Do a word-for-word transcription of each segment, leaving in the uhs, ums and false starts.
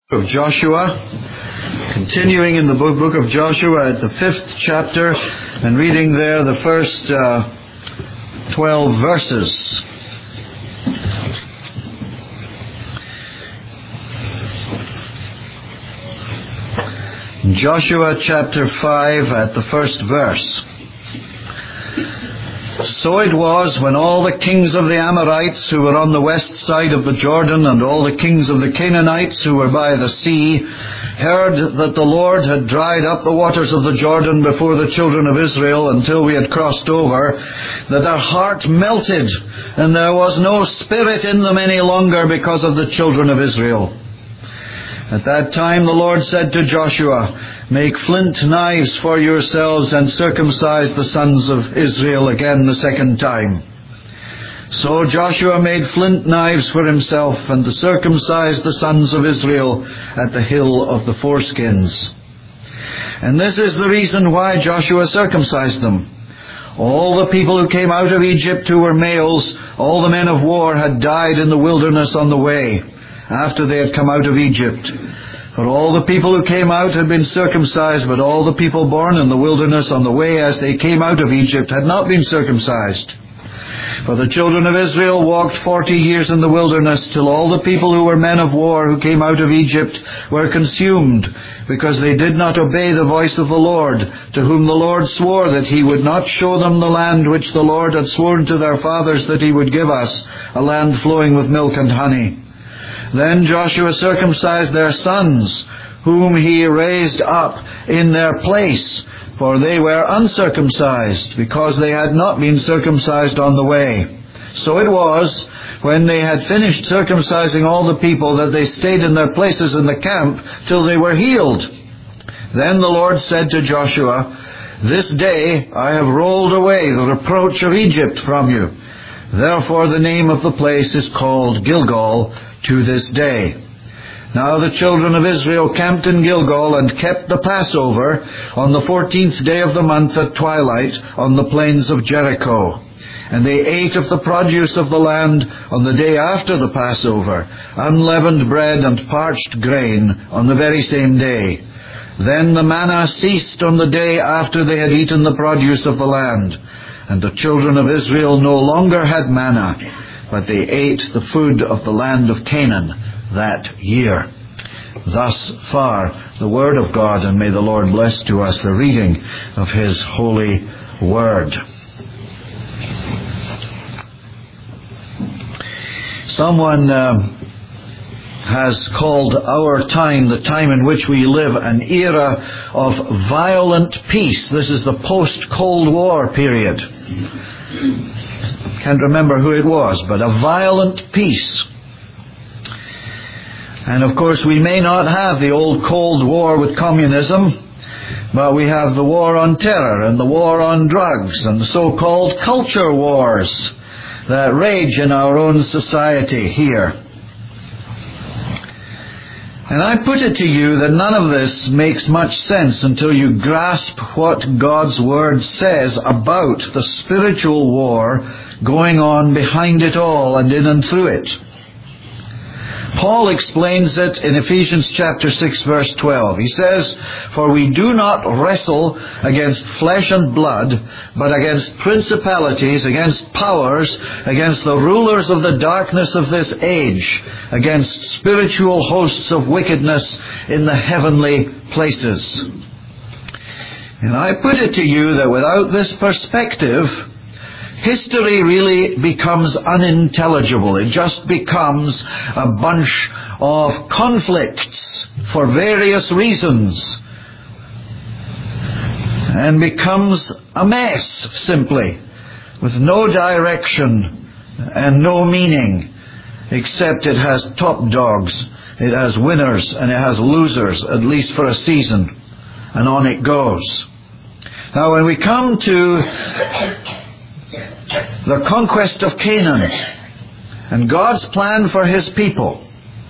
Of Joshua, continuing in the book of Joshua at the fifth chapter and reading there the first uh, twelve verses. Joshua chapter five at the first verse. So it was when all the kings of the Amorites who were on the west side of the Jordan and all the kings of the Canaanites who were by the sea heard that the Lord had dried up the waters of the Jordan before the children of Israel until we had crossed over, that their heart melted and there was no spirit in them any longer because of the children of Israel. At that time the Lord said to Joshua, "Make flint knives for yourselves and circumcise the sons of Israel again the second time." So Joshua made flint knives for himself and circumcised the sons of Israel at the hill of the foreskins. And this is the reason why Joshua circumcised them. All the people who came out of Egypt who were males, all the men of war, had died in the wilderness on the way, after they had come out of Egypt. For all the people who came out had been circumcised, but all the people born in the wilderness on the way as they came out of Egypt had not been circumcised. For the children of Israel walked forty years in the wilderness, till all the people who were men of war who came out of Egypt were consumed, because they did not obey the voice of the Lord, to whom the Lord swore that he would not show them the land which the Lord had sworn to their fathers that he would give us, a land flowing with milk and honey. Then Joshua circumcised their sons, whom he raised up in their place, for they were uncircumcised, because they had not been circumcised on the way. So it was, when they had finished circumcising all the people, that they stayed in their places in the camp till they were healed. Then the Lord said to Joshua, "This day I have rolled away the reproach of Egypt from you." Therefore the name of the place is called Gilgal to this day. Now the children of Israel camped in Gilgal and kept the Passover on the fourteenth day of the month at twilight on the plains of Jericho. And they ate of the produce of the land on the day after the Passover, unleavened bread and parched grain on the very same day. Then the manna ceased on the day after they had eaten the produce of the land. And the children of Israel no longer had manna, but they ate the food of the land of Canaan that year. Thus far the word of God, and may the Lord bless to us the reading of his holy word. Someone uh, has called our time, the time in which we live, an era of violent peace. This is the post-Cold War period. Can't remember who it was, but a violent peace. And of course we may not have the old Cold War with communism, but we have the war on terror and the war on drugs and the so-called culture wars that rage in our own society here. And I put it to you that none of this makes much sense until you grasp what God's Word says about the spiritual war going on behind it all and in and through it. Paul explains it in Ephesians chapter six verse twelve. He says, "For we do not wrestle against flesh and blood, but against principalities, against powers, against the rulers of the darkness of this age, against spiritual hosts of wickedness in the heavenly places." And I put it to you that without this perspective, history really becomes unintelligible. It just becomes a bunch of conflicts for various reasons and becomes a mess, simply, with no direction and no meaning, except it has top dogs, it has winners, and it has losers, at least for a season, and on it goes. Now when we come to the conquest of Canaan and God's plan for his people,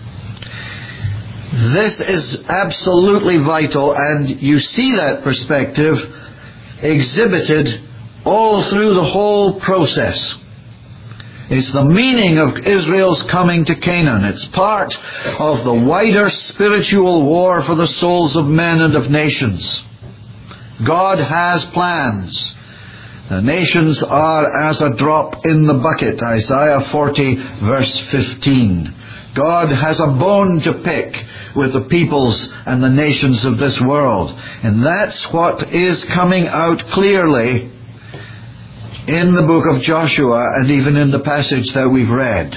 this is absolutely vital, and you see that perspective exhibited all through the whole process. It's the meaning of Israel's coming to Canaan. It's part of the wider spiritual war for the souls of men and of nations. God has plans. The nations are as a drop in the bucket, Isaiah forty, verse fifteen. God has a bone to pick with the peoples and the nations of this world. And that's what is coming out clearly in the book of Joshua and even in the passage that we've read.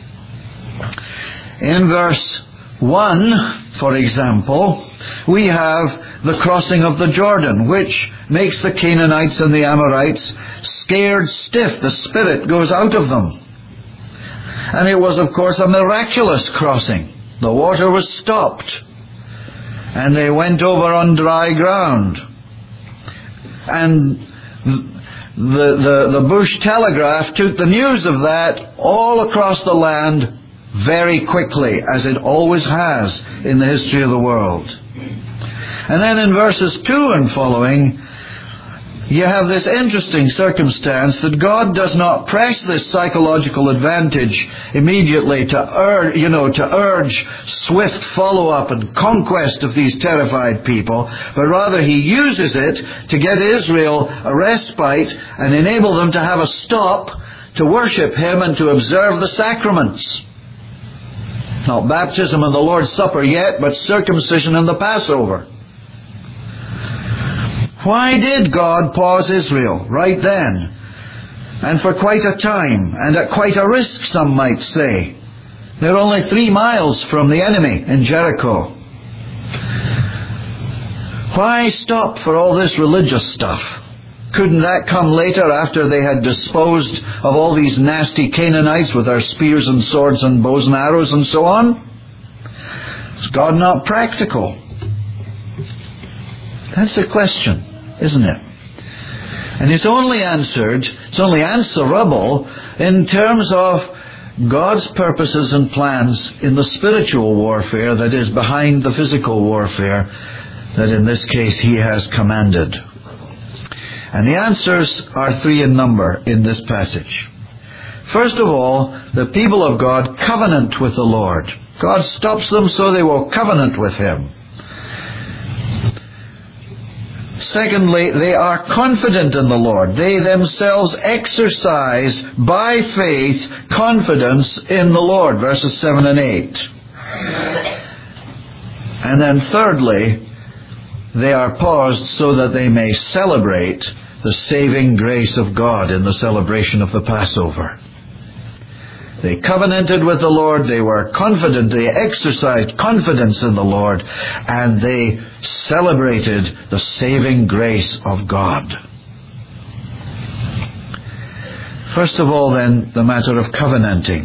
In verse one, for example, we have the crossing of the Jordan, which makes the Canaanites and the Amorites scared stiff. The Spirit goes out of them. And it was, of course, a miraculous crossing. The water was stopped, and they went over on dry ground. And the, the, the Bush Telegraph took the news of that all across the land very quickly, as it always has in the history of the world. And then in verses two and following, you have this interesting circumstance that God does not press this psychological advantage immediately to urge, you know, to urge swift follow-up and conquest of these terrified people, but rather He uses it to get Israel a respite and enable them to have a stop to worship Him and to observe the sacraments. Not baptism and the Lord's Supper yet, but circumcision and the Passover. Why did God pause Israel right then, and for quite a time, and at quite a risk, some might say? They're only three miles from the enemy in Jericho. Why stop for all this religious stuff? Couldn't that come later, after they had disposed of all these nasty Canaanites with their spears and swords and bows and arrows and so on? Is God not practical? That's the question, isn't it? And it's only answered, it's only answerable in terms of God's purposes and plans in the spiritual warfare that is behind the physical warfare that in this case He has commanded. And the answers are three in number in this passage. First of all, the people of God covenant with the Lord. God stops them so they will covenant with Him. Secondly, they are confident in the Lord. They themselves exercise by faith confidence in the Lord, verses seven and eight. And then thirdly, they are paused so that they may celebrate the saving grace of God in the celebration of the Passover. They covenanted with the Lord, they were confident, they exercised confidence in the Lord, and they celebrated the saving grace of God. First of all, then, the matter of covenanting.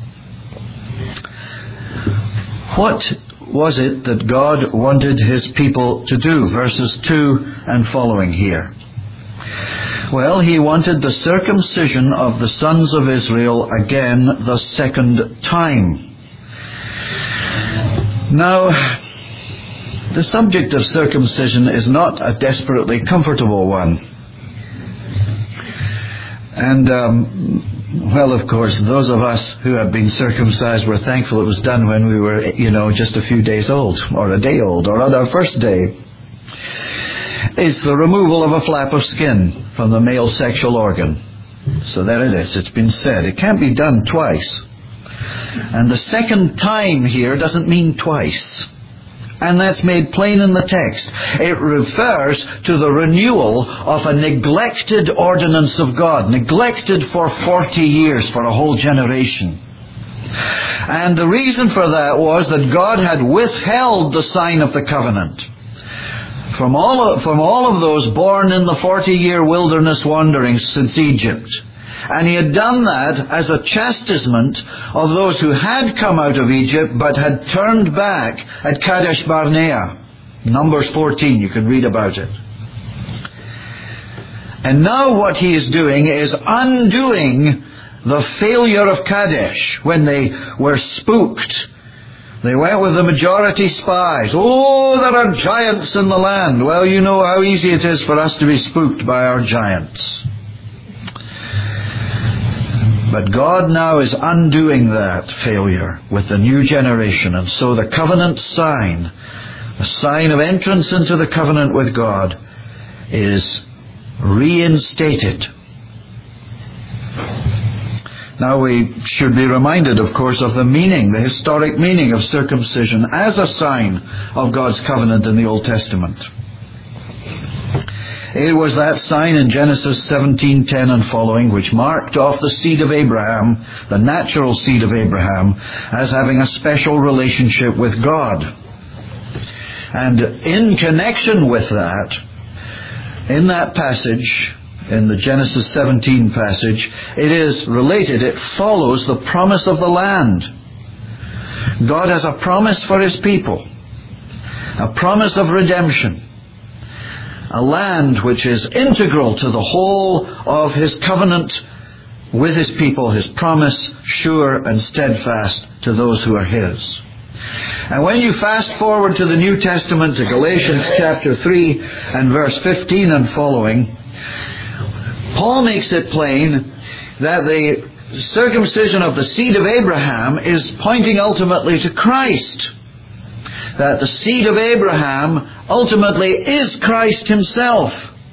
What was it that God wanted His people to do? Verses two and following here. Well, He wanted the circumcision of the sons of Israel again the second time. Now, the subject of circumcision is not a desperately comfortable one. And, um, well, of course, those of us who have been circumcised were thankful it was done when we were, you know, just a few days old, or a day old, or on our first day. It's the removal of a flap of skin from the male sexual organ. So there it is. It's been said. It can't be done twice. And the second time here doesn't mean twice. And that's made plain in the text. It refers to the renewal of a neglected ordinance of God, neglected for forty years, for a whole generation. And the reason for that was that God had withheld the sign of the covenant from all of, from all of those born in the forty-year wilderness wanderings since Egypt. And He had done that as a chastisement of those who had come out of Egypt but had turned back at Kadesh Barnea. Numbers fourteen, you can read about it. And now what He is doing is undoing the failure of Kadesh when they were spooked. They went with the majority spies. Oh, there are giants in the land. Well, you know how easy it is for us to be spooked by our giants. But God now is undoing that failure with the new generation. And so the covenant sign, a sign of entrance into the covenant with God, is reinstated. Now we should be reminded, of course, of the meaning, the historic meaning of circumcision as a sign of God's covenant in the Old Testament. It was that sign in Genesis seventeen ten and following which marked off the seed of Abraham, the natural seed of Abraham, as having a special relationship with God. And in connection with that, in that passage, in the Genesis seventeen passage, it is related, it follows the promise of the land. God has a promise for His people, a promise of redemption, a land which is integral to the whole of His covenant with His people, His promise sure and steadfast to those who are His. And when you fast forward to the New Testament, to Galatians chapter three and verse fifteen and following, Paul makes it plain that the circumcision of the seed of Abraham is pointing ultimately to Christ. That the seed of Abraham ultimately is Christ Himself.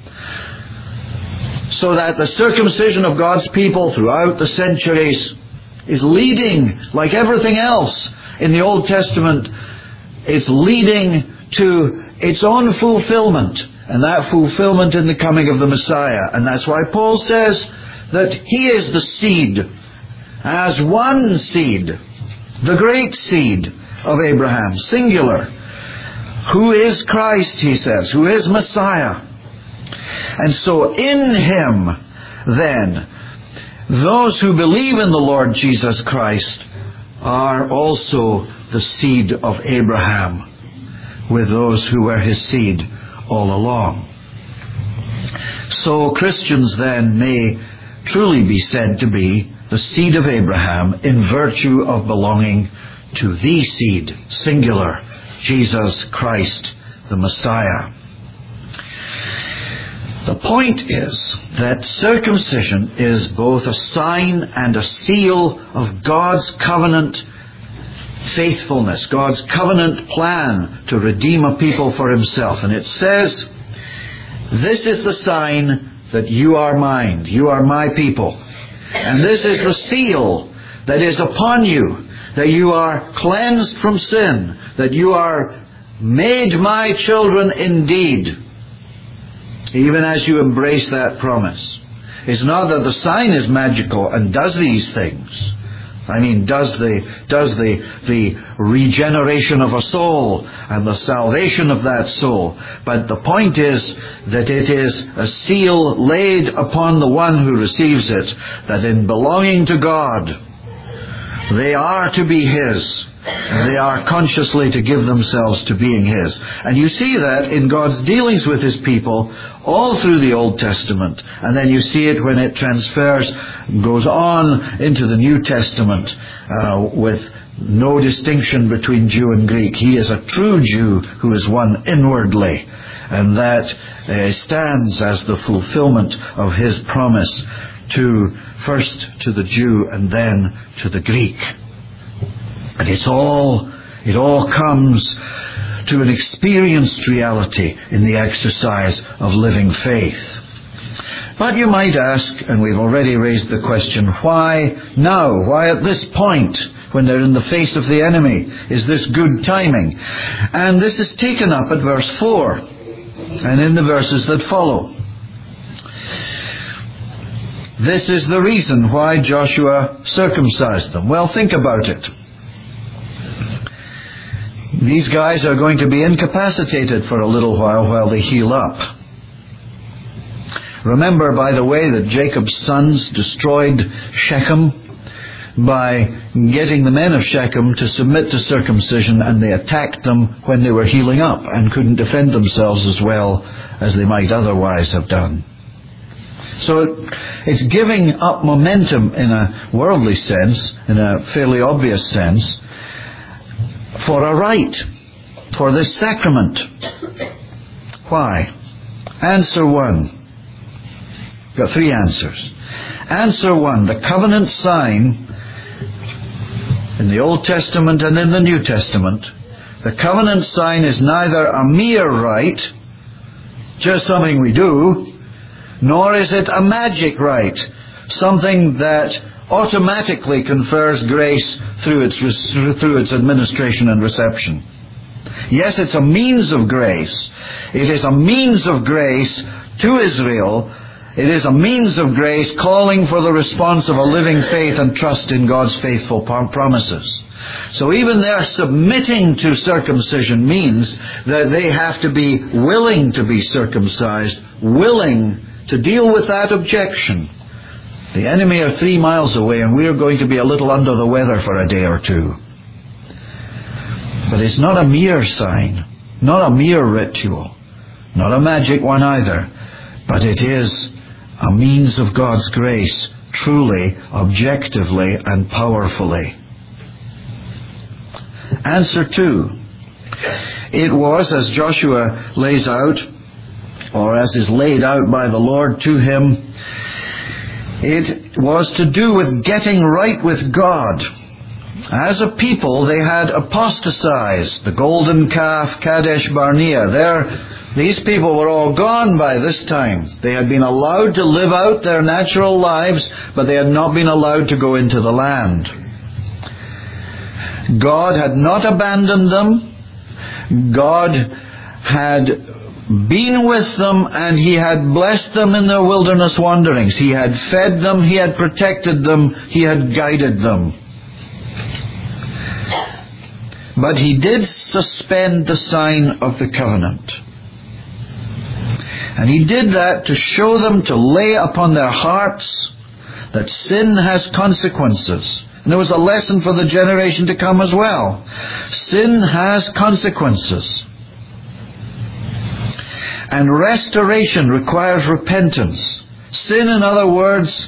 So that the circumcision of God's people throughout the centuries is leading, like everything else in the Old Testament, it's leading to its own fulfillment. And that fulfillment in the coming of the Messiah. And that's why Paul says that He is the seed, as one seed, the great seed of Abraham, singular, who is Christ, he says, who is Messiah. And so in Him, then, those who believe in the Lord Jesus Christ are also the seed of Abraham, with those who were His seed all along. So Christians then may truly be said to be the seed of Abraham in virtue of belonging to the seed, singular, Jesus Christ, the Messiah. The point is that circumcision is both a sign and a seal of God's covenant faithfulness, God's covenant plan to redeem a people for Himself. And it says, this is the sign that you are mine, you are my people. And this is the seal that is upon you, that you are cleansed from sin, that you are made my children indeed, even as you embrace that promise. It's not that the sign is magical and does these things. I mean, does the does the the regeneration of a soul and the salvation of that soul. But the point is that it is a seal laid upon the one who receives it, that in belonging to God, they are to be His. And they are consciously to give themselves to being His. And you see that in God's dealings with His people all through the Old Testament. And then you see it when it transfers, goes on into the New Testament uh, with no distinction between Jew and Greek. He is a true Jew who is one inwardly. And that uh, stands as the fulfillment of His promise to first to the Jew and then to the Greek. And it's all, it all comes to an experienced reality in the exercise of living faith. But you might ask, and we've already raised the question, why now? Why at this point, when they're in the face of the enemy? Is this good timing? And this is taken up at verse four, and in the verses that follow. This is the reason why Joshua circumcised them. Well, think about it. These guys are going to be incapacitated for a little while while they heal up. Remember, by the way, that Jacob's sons destroyed Shechem by getting the men of Shechem to submit to circumcision, and they attacked them when they were healing up and couldn't defend themselves as well as they might otherwise have done. So it's giving up momentum in a worldly sense, in a fairly obvious sense, for a rite, for this sacrament. Why? Answer one. Got three answers. Answer one. The covenant sign in the Old Testament and in the New Testament, the covenant sign is neither a mere rite, just something we do, nor is it a magic rite, something that automatically confers grace through its, through its administration and reception. Yes, it's a means of grace. It is a means of grace to Israel. It is a means of grace calling for the response of a living faith and trust in God's faithful promises. So even their submitting to circumcision means that they have to be willing to be circumcised, willing to deal with that objection. The enemy are three miles away and we are going to be a little under the weather for a day or two. But it's not a mere sign, not a mere ritual, not a magic one either, but it is a means of God's grace, truly, objectively, and powerfully. Answer two. It was, as Joshua lays out, or as is laid out by the Lord to him, it was to do with getting right with God. As a people, they had apostatized. The golden calf, Kadesh Barnea. There, these people were all gone by this time. They had been allowed to live out their natural lives, but they had not been allowed to go into the land. God had not abandoned them. God had been with them, and He had blessed them in their wilderness wanderings. He had fed them, He had protected them, He had guided them. But He did suspend the sign of the covenant. And He did that to show them, to lay upon their hearts that sin has consequences. And there was a lesson for the generation to come as well. Sin has consequences. And restoration requires repentance. Sin, in other words,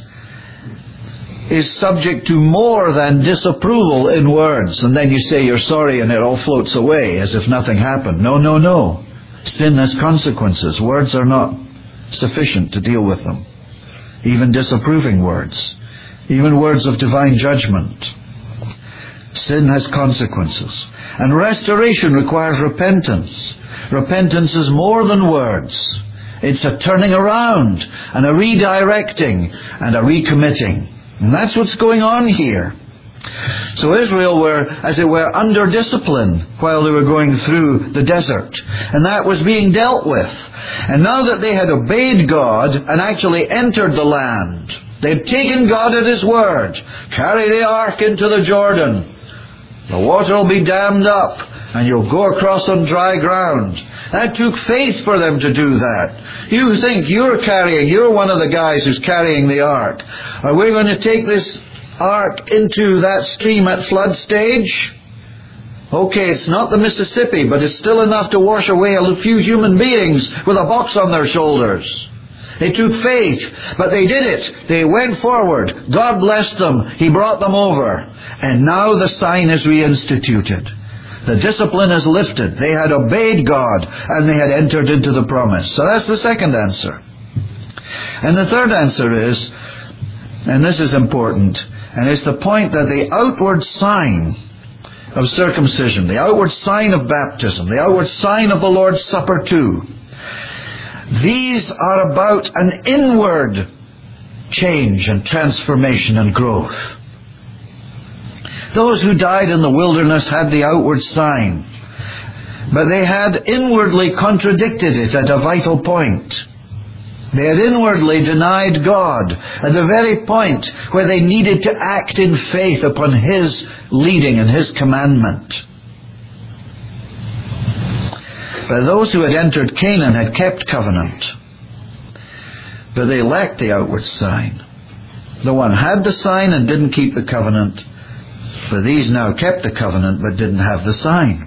is subject to more than disapproval in words. And then you say you're sorry and it all floats away as if nothing happened. No, no, no. Sin has consequences. Words are not sufficient to deal with them. Even disapproving words. Even words of divine judgment. Sin has consequences. And restoration requires repentance. Repentance is more than words. It's a turning around and a redirecting and a recommitting. And that's what's going on here. So Israel were, as it were, under discipline while they were going through the desert. And that was being dealt with. And now that they had obeyed God and actually entered the land, they'd taken God at His word. Carry the ark into the Jordan. The water will be dammed up and you'll go across on dry ground. That took faith for them to do that. You think you're carrying, you're one of the guys who's carrying the ark. Are we going to take this ark into that stream at flood stage? Okay, it's not the Mississippi, but it's still enough to wash away a few human beings with a box on their shoulders. They took faith, but they did it. They went forward. God blessed them. He brought them over. And now the sign is reinstituted. The discipline is lifted. They had obeyed God, and they had entered into the promise. So that's the second answer. And the third answer is, and this is important, and it's the point that the outward sign of circumcision, the outward sign of baptism, the outward sign of the Lord's Supper too, these are about an inward change and transformation and growth. Those who died in the wilderness had the outward sign, but they had inwardly contradicted it at a vital point. They had inwardly denied God at the very point where they needed to act in faith upon His leading and His commandment. But those who had entered Canaan had kept covenant, but they lacked the outward sign. The one had the sign and didn't keep the covenant, but these now kept the covenant but didn't have the sign.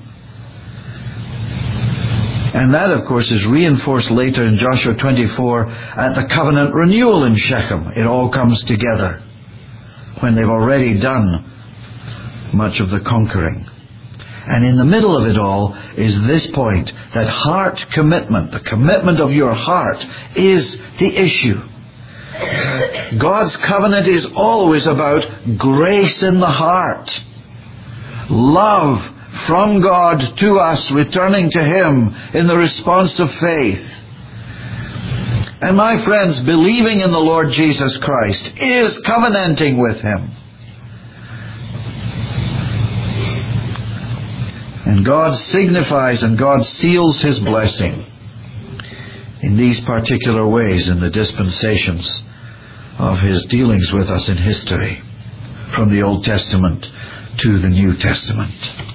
And that, of course, is reinforced later in Joshua twenty-four at the covenant renewal in Shechem. It all comes together when they've already done much of the conquering. And in the middle of it all is this point, that heart commitment, the commitment of your heart, is the issue. God's covenant is always about grace in the heart. Love from God to us, returning to Him in the response of faith. And my friends, believing in the Lord Jesus Christ is covenanting with Him. And God signifies and God seals His blessing in these particular ways in the dispensations of His dealings with us in history, from the Old Testament to the New Testament.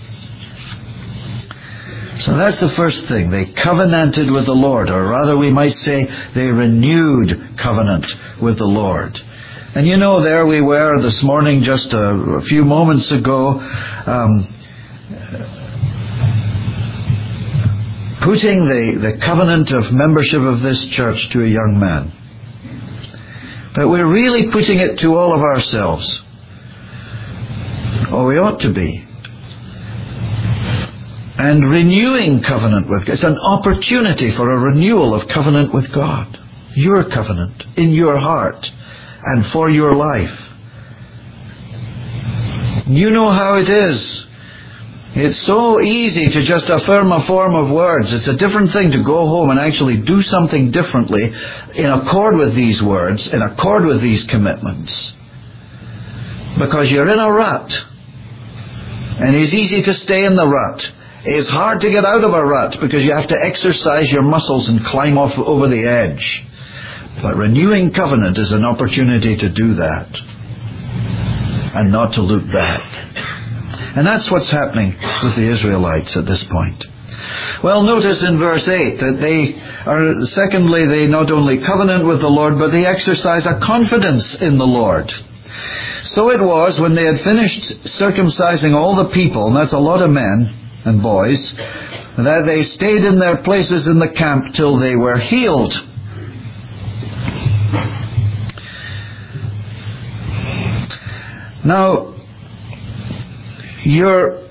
So that's the first thing. They covenanted with the Lord, or rather we might say they renewed covenant with the Lord. And you know, there we were this morning, just a, a few moments ago, um, putting the, the covenant of membership of this church to a young man. But we're really putting it to all of ourselves. Or we ought to be. And renewing covenant with God. It's an opportunity for a renewal of covenant with God. Your covenant in your heart and for your life. You know how it is. It's so easy to just affirm a form of words. It's a different thing to go home and actually do something differently in accord with these words, in accord with these commitments. Because you're in a rut. And it's easy to stay in the rut. It's hard to get out of a rut because you have to exercise your muscles and climb off over the edge. But renewing covenant is an opportunity to do that. And not to look back. And that's what's happening with the Israelites at this point. Well, notice in verse eight that they are, secondly, they not only covenant with the Lord, but they exercise a confidence in the Lord. So it was when they had finished circumcising all the people, and that's a lot of men and boys, that they stayed in their places in the camp till they were healed. Now, You're,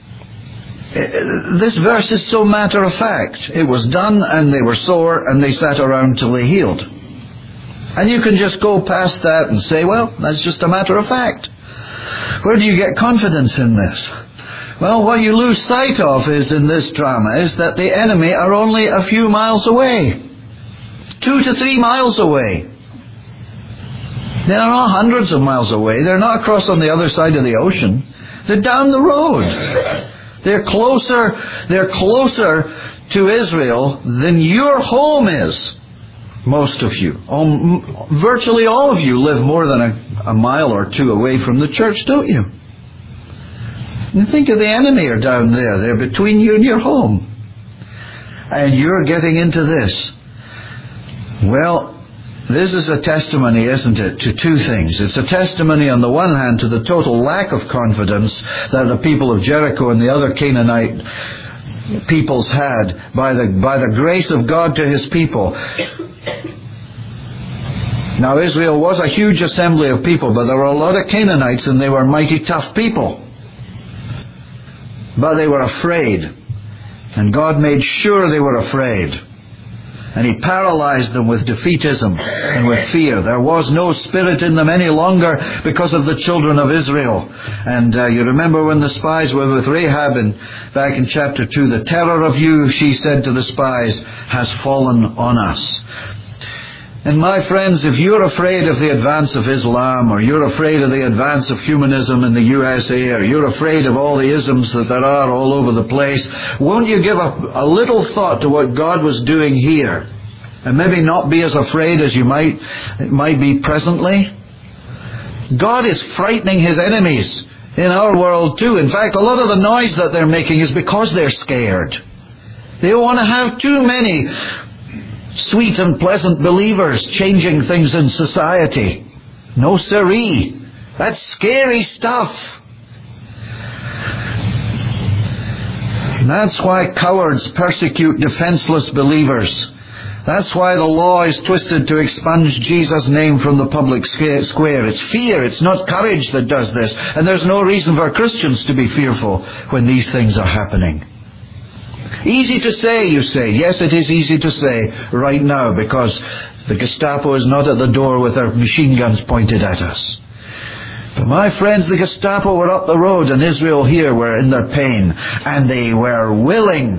this verse is so matter of fact. It was done and they were sore and they sat around till they healed. And you can just go past that and say, well, that's just a matter of fact. Where do you get confidence in this? Well, what you lose sight of is in this drama is that the enemy are only a few miles away. Two to three miles away. They're not hundreds of miles away. They're not across on the other side of the ocean. They're down the road. They're closer, they're closer to Israel than your home is. Most of you. Um, virtually all of you live more than a, a mile or two away from the church, don't you? And think of the enemy are down there. They're between you and your home. And you're getting into this. Well, this is a testimony, isn't it, to two things. It's a testimony on the one hand to the total lack of confidence that the people of Jericho and the other Canaanite peoples had by the, by the grace of God to His people. Now Israel was a huge assembly of people, but there were a lot of Canaanites and they were mighty tough people. But they were afraid. And God made sure they were afraid. And He paralyzed them with defeatism and with fear. There was no spirit in them any longer because of the children of Israel. And uh, you remember when the spies were with Rahab in, back in chapter two, the terror of you, she said to the spies, has fallen on us. And my friends, if you're afraid of the advance of Islam, or you're afraid of the advance of humanism in the U S A, or you're afraid of all the isms that there are all over the place, won't you give a, a little thought to what God was doing here? And maybe not be as afraid as you might, might be presently? God is frightening His enemies in our world too. In fact, a lot of the noise that they're making is because they're scared. They don't want to have too many sweet and pleasant believers changing things in society. No siree. That's scary stuff. And that's why cowards persecute defenseless believers. That's why the law is twisted to expunge Jesus' name from the public square. It's fear, it's not courage that does this. And there's no reason for Christians to be fearful when these things are happening. Easy to say, you say. Yes, it is easy to say right now because The Gestapo is not at the door with their machine guns pointed at us. But my friends, the Gestapo were up the road, and Israel here were in their pain, and they were willing.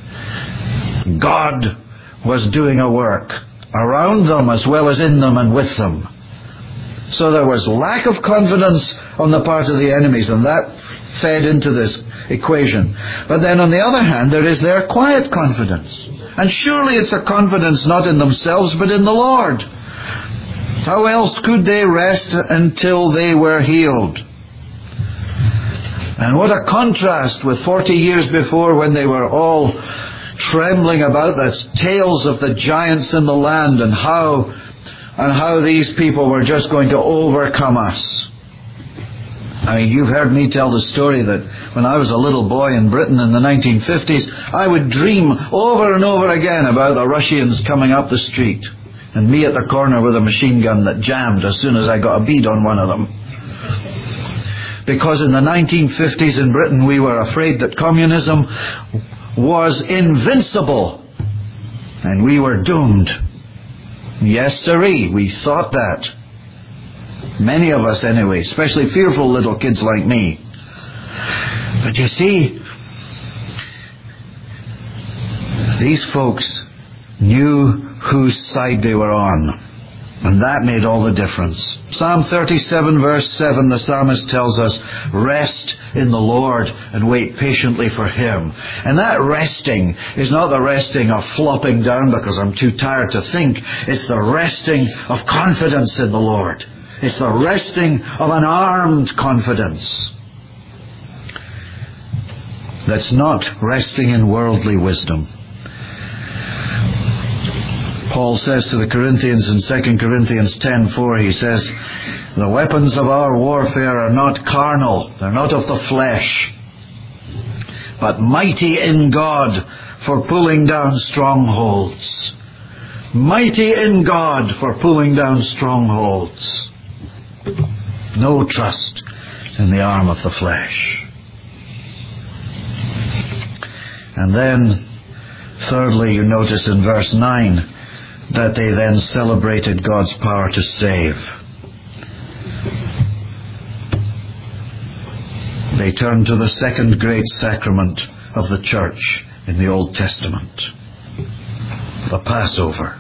God was doing a work around them as well as in them and with them. So there was lack of confidence on the part of the enemies, and that fed into this equation. But then on the other hand, there is their quiet confidence. And surely it's a confidence not in themselves, but in the Lord. How else could they rest until they were healed? And what a contrast with forty years before, when they were all trembling about the tales of the giants in the land, and how and how these people were just going to overcome us. I mean, you've heard me tell the story that when I was a little boy in Britain in the nineteen fifties, I would dream over and over again about the Russians coming up the street, and me at the corner with a machine gun that jammed as soon as I got a bead on one of them. Because in the nineteen fifties in Britain, we were afraid that communism was invincible, and we were doomed. Yes, sirree, we thought that. Many of us anyway, especially fearful little kids like me. But you see, these folks knew whose side they were on, and that made all the difference. Psalm thirty-seven verse seven, the psalmist tells us, rest in the Lord and wait patiently for Him. And that resting is not the resting of flopping down because I'm too tired to think. It's the resting of confidence in the Lord. It's the resting of an armed confidence that's not resting in worldly wisdom. Paul says to the Corinthians in Second Corinthians ten four, he says, the weapons of our warfare are not carnal, they're not of the flesh, but mighty in God for pulling down strongholds. Mighty in God for pulling down strongholds. No trust in the arm of the flesh. And then, thirdly, you notice in verse nine that they then celebrated God's power to save. They turned to the second great sacrament of the church in the Old Testament, the Passover.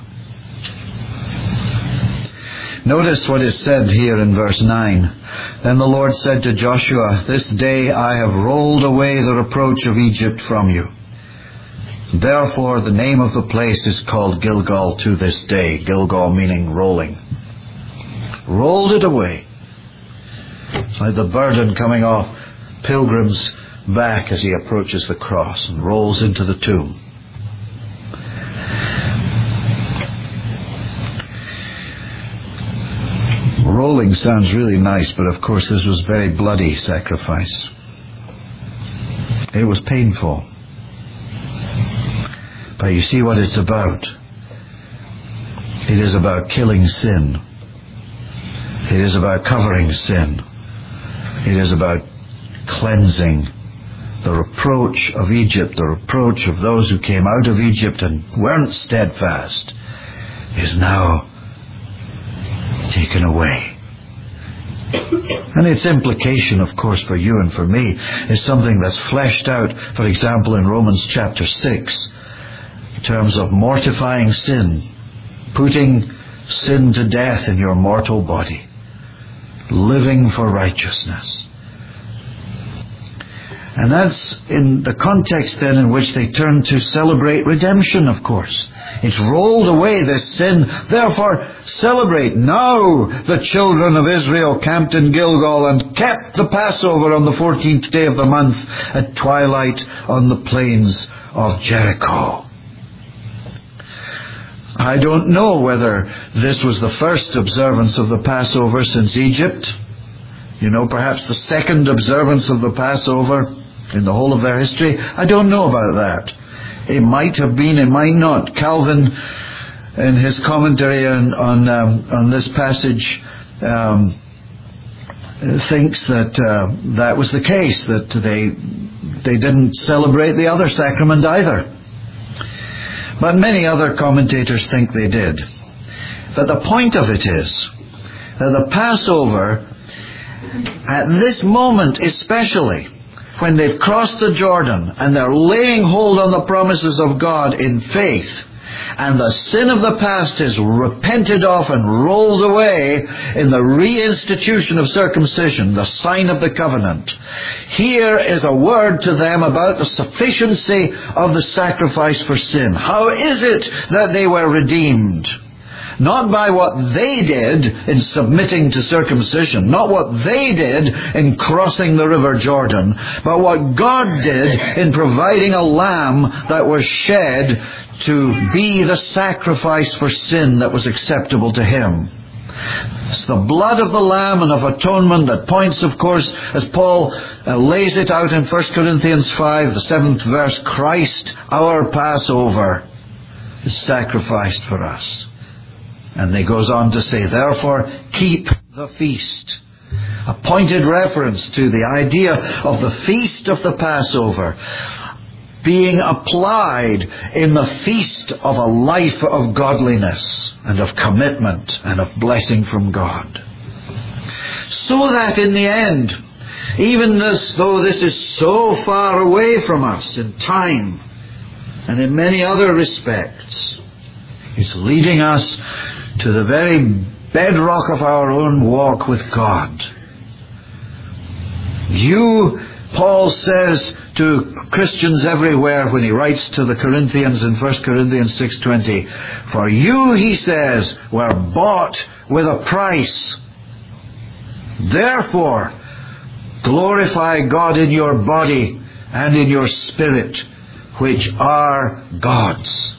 Notice what is said here in verse nine. Then the Lord said to Joshua, this day I have rolled away the reproach of Egypt from you. Therefore the name of the place is called Gilgal to this day. Gilgal meaning rolling. Rolled it away. It's like the burden coming off Pilgrim's back as he approaches the cross and rolls into the tomb. Rolling sounds really nice, but of course this was very bloody sacrifice. It was painful. But you see what it's about. It is about killing sin. It is about covering sin. It is about cleansing the reproach of Egypt, the reproach of those who came out of Egypt and weren't steadfast, is now taken away. And its implication, of course, for you and for me is something that's fleshed out, for example, in Romans chapter six, in terms of mortifying sin, putting sin to death in your mortal body, living for righteousness. And that's in the context then in which they turn to celebrate redemption, of course. It's rolled away, this sin. Therefore, celebrate. Now the children of Israel camped in Gilgal and kept the Passover on the fourteenth day of the month at twilight on the plains of Jericho. I don't know whether this was the first observance of the Passover since Egypt. You know, perhaps the second observance of the Passover in the whole of their history. I don't know about that. It might have been, it might not. Calvin, in his commentary on on, um, on this passage, um, thinks that uh, that was the case, that they they didn't celebrate the other sacrament either. But many other commentators think they did. But the point of it is that the Passover, at this moment especially, when they've crossed the Jordan and they're laying hold on the promises of God in faith, and the sin of the past is repented of and rolled away in the reinstitution of circumcision, the sign of the covenant, here is a word to them about the sufficiency of the sacrifice for sin. How is it that they were redeemed? Not by what they did in submitting to circumcision, not what they did in crossing the river Jordan, but what God did in providing a lamb that was shed to be the sacrifice for sin that was acceptable to Him. It's the blood of the Lamb and of atonement that points, of course, as Paul uh, lays it out in First Corinthians five, the seventh verse, Christ, our Passover, is sacrificed for us. And he goes on to say, therefore, keep the feast. A pointed reference to the idea of the feast of the Passover being applied in the feast of a life of godliness and of commitment and of blessing from God. So that in the end, even this, though this is so far away from us in time and in many other respects, it's leading us to the very bedrock of our own walk with God. You, Paul says to Christians everywhere when he writes to the Corinthians in First Corinthians six twenty, for you, he says, were bought with a price. Therefore, glorify God in your body and in your spirit, which are God's.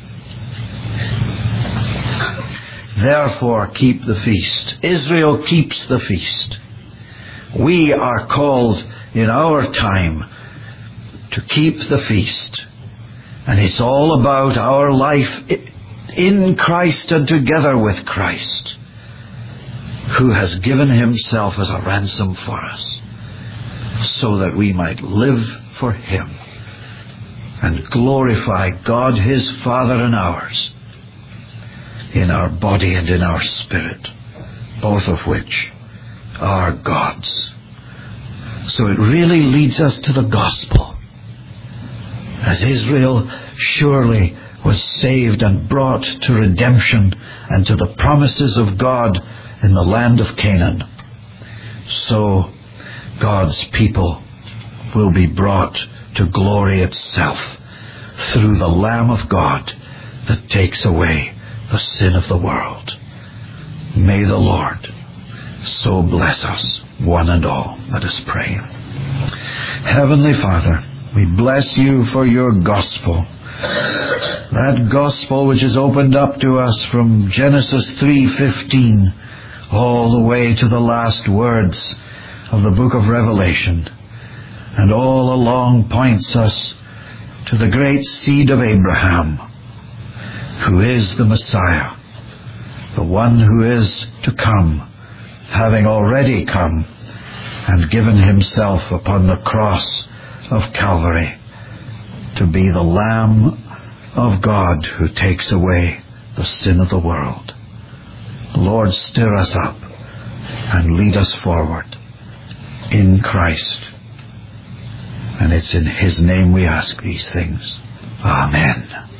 Therefore, keep the feast. Israel keeps the feast. We are called in our time to keep the feast. And it's all about our life in Christ and together with Christ, who has given Himself as a ransom for us, so that we might live for Him and glorify God His Father and ours in our body and in our spirit, both of which are God's. So it really leads us to the gospel. As Israel surely was saved and brought to redemption and to the promises of God in the land of Canaan, so God's people will be brought to glory itself through the Lamb of God that takes away the sin of the world. May the Lord so bless us, one and all. Let us pray. Heavenly Father, we bless You for Your gospel. That gospel which is opened up to us from Genesis three fifteen all the way to the last words of the book of Revelation, and all along points us to the great seed of Abraham, who is the Messiah, the one who is to come, having already come and given Himself upon the cross of Calvary to be the Lamb of God who takes away the sin of the world. Lord, stir us up and lead us forward in Christ. And it's in His name we ask these things. Amen.